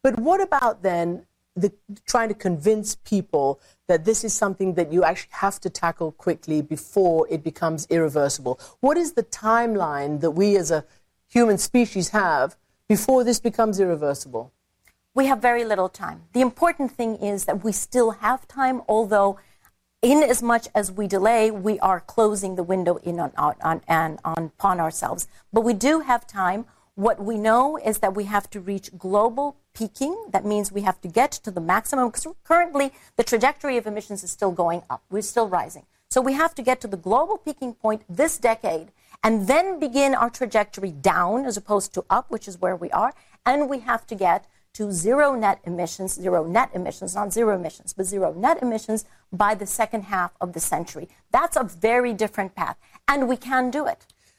But what about then trying to convince people that this is something that you actually have to tackle quickly before it becomes irreversible? What is the timeline that we as a human species have before this becomes irreversible? We have very little time. The important thing is that we still have time, although in as much as we delay, we are closing the window in upon ourselves. But we do have time. What we know is that we have to reach global peaking. That means we have to get to the maximum, because currently the trajectory of emissions is still going up. We're still rising. So we have to get to the global peaking point this decade and then begin our trajectory down as opposed to up, which is where we are. And we have to get to zero net emissions, not zero emissions, but zero net emissions by the second half of the century. That's a very different path. And we can do it.